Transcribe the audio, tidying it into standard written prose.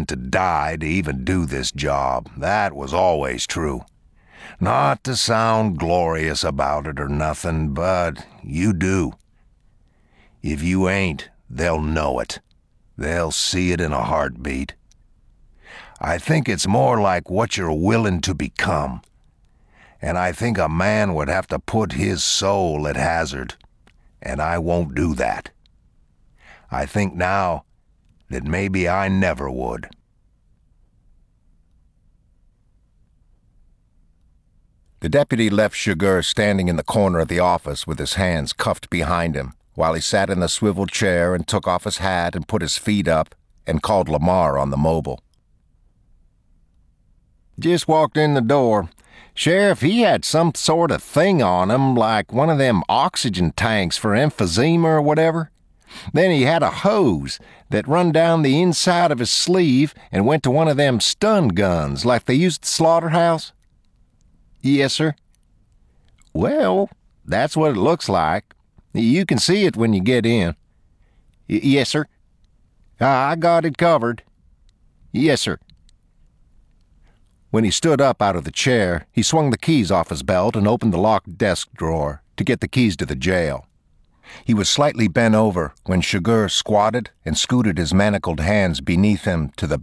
to die to even do this job. That was always true. Not to sound glorious about it or nothing, but you do. If you ain't, they'll know it. They'll see it in a heartbeat. I think it's more like what you're willing to become. And I think a man would have to put his soul at hazard. And I won't do that. I think now that maybe I never would. The deputy left Chigurh standing in the corner of the office with his hands cuffed behind him, while he sat in the swivel chair and took off his hat and put his feet up and called Lamar on the mobile. Just walked in the door. Sheriff, he had some sort of thing on him, like one of them oxygen tanks for emphysema or whatever. Then he had a hose that run down the inside of his sleeve and went to one of them stun guns like they used at the slaughterhouse. Yes, sir. Well, that's what it looks like. You can see it when you get in. Yes, sir. I got it covered. Yes, sir. When he stood up out of the chair, he swung the keys off his belt and opened the locked desk drawer to get the keys to the jail. He was slightly bent over when Chigurh squatted and scooted his manacled hands beneath him to the